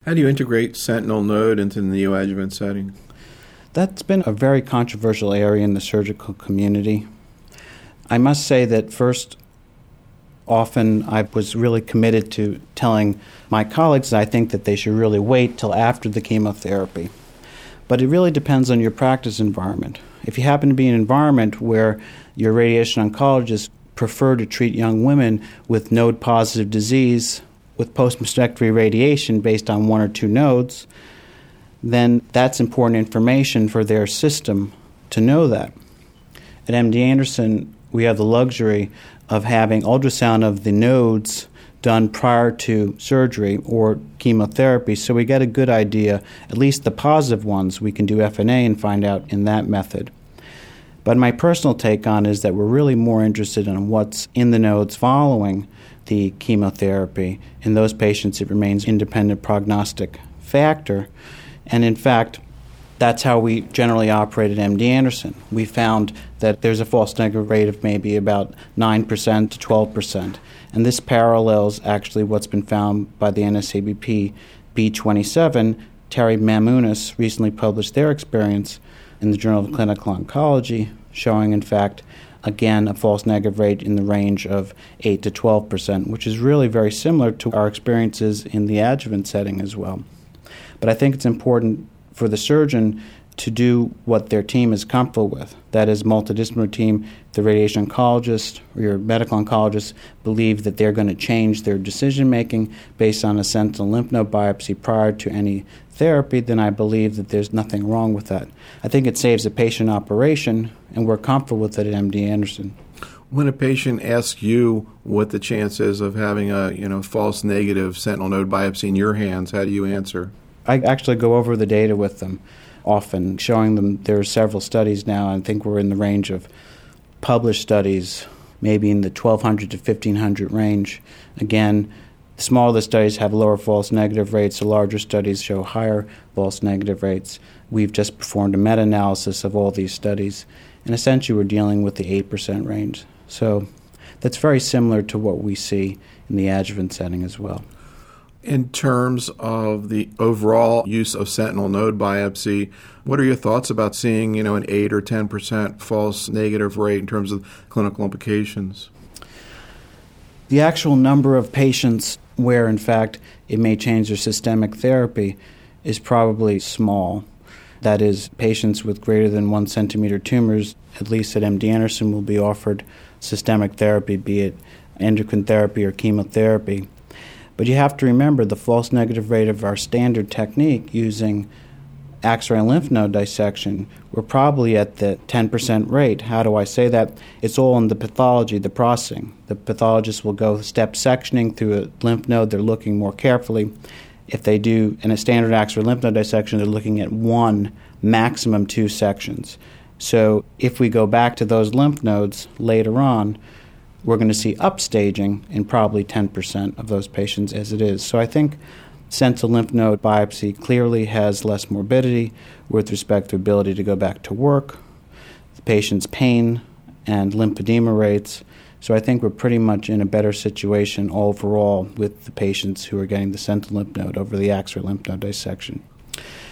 How do you integrate sentinel node into the neoadjuvant setting? That's been a very controversial area in the surgical community. I must say that first, often I was really committed to telling my colleagues that I think that they should really wait till after the chemotherapy. But it really depends on your practice environment. If you happen to be in an environment where your radiation oncologists prefer to treat young women with node-positive disease with post-mastectomy radiation based on one or two nodes, then that's important information for their system to know that. At MD Anderson, we have the luxury of having ultrasound of the nodes done prior to surgery or chemotherapy, so we get a good idea, at least the positive ones. We can do FNA and find out in that method. But my personal take on it is that we're really more interested in what's in the nodes following the chemotherapy. In those patients, it remains independent prognostic factor. And in fact, that's how we generally operate at MD Anderson. We found that there's a false negative rate of maybe about 9% to 12%. And this parallels actually what's been found by the NSABP B27. Terry Mamounis recently published their experience in the Journal of Clinical Oncology, showing, in fact, again, a false negative rate in the range of 8 to 12%, which is really very similar to our experiences in the adjuvant setting as well. But I think it's important for the surgeon to do what their team is comfortable with. That is, multidisciplinary team, the radiation oncologist or your medical oncologist believe that they're going to change their decision-making based on a sentinel lymph node biopsy prior to any therapy, then I believe that there's nothing wrong with that. I think it saves a patient operation, and we're comfortable with it at MD Anderson. When a patient asks you what the chance is of having a false negative sentinel node biopsy in your hands, how do you answer? I actually go over the data with them often, showing them there are several studies now. I think we're in the range of published studies, maybe in the 1,200 to 1,500 range. Again, the smaller the studies have lower false negative rates. The larger studies show higher false negative rates. We've just performed a meta-analysis of all these studies, and essentially we're dealing with the 8% range. So that's very similar to what we see in the adjuvant setting as well. In terms of the overall use of sentinel node biopsy, what are your thoughts about seeing, an 8 or 10% false negative rate in terms of clinical implications? The actual number of patients where, in fact, it may change their systemic therapy is probably small. That is, patients with greater than 1 centimeter tumors, at least at MD Anderson, will be offered systemic therapy, be it endocrine therapy or chemotherapy. But you have to remember the false negative rate of our standard technique using X-ray lymph node dissection, we're probably at the 10% rate. How do I say that? It's all in the pathology, the processing. The pathologist will go step sectioning through a lymph node. They're looking more carefully. If they do in a standard X-ray lymph node dissection, they're looking at 1, maximum 2 sections. So if we go back to those lymph nodes later on, we're going to see upstaging in probably 10% of those patients as it is. So I think sentinel lymph node biopsy clearly has less morbidity with respect to ability to go back to work, the patient's pain, and lymphedema rates. So I think we're pretty much in a better situation overall with the patients who are getting the sentinel lymph node over the X-ray lymph node dissection.